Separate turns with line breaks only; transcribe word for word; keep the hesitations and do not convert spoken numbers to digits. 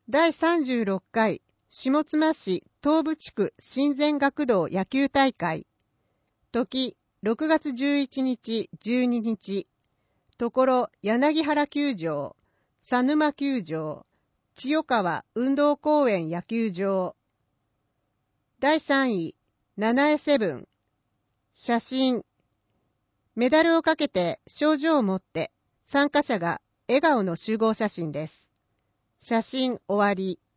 だいさんじゅうろっかい下妻市東部地区親善学童野球大会。時ろくがつじゅういちにちじゅうににち。ところ柳原球場、佐沼球場、千代川運動公園野球場。だいさんい七重セブン。写真。メダルをかけて賞状を持って参加者が笑顔の集合写真です。写真終わり。